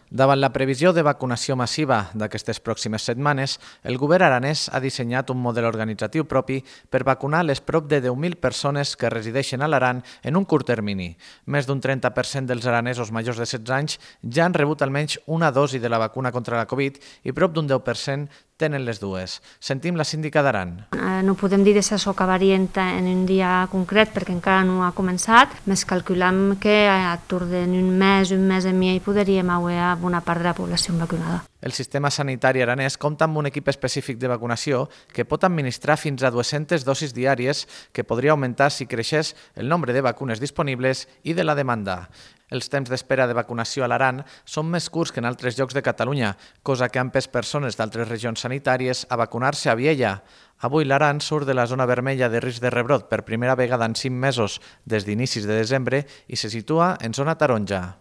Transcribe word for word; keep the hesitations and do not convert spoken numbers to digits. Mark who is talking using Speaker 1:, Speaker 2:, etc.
Speaker 1: Davant la previsió de vacunació massiva d'aquestes pròximes setmanes, el govern aranès ha dissenyat un model organitzatiu propi per vacunar les prop de deu mil persones que resideixen a l'Aran en un curt termini. Més d'un trenta per cent dels aranesos majors de setze anys ja han rebut almenys una dosi de la vacuna contra la Covid i prop d'un deu per cent tenen les dues. Sentim la síndica d'Aran.
Speaker 2: No podem dir si això acabaria en un dia concret perquè encara no ha començat, més calculam que a tour d'un mes, un mes i mig podríem haver una part de la població vacunada.
Speaker 1: El sistema sanitari aranès compta amb un equip específic de vacunació que pot administrar fins a dues-centes dosis diàries que podria augmentar si creixés el nombre de vacunes disponibles i de la demanda. Els temps d'espera de vacunació a l'Aran són més curts que en altres llocs de Catalunya, cosa que ha empès persones d'altres regions sanitàries a vacunar-se a Viella. Avui l'Aran surt de la zona vermella de risc de rebrot per primera vegada en cinc mesos des d'inicis de desembre i se situa en zona taronja.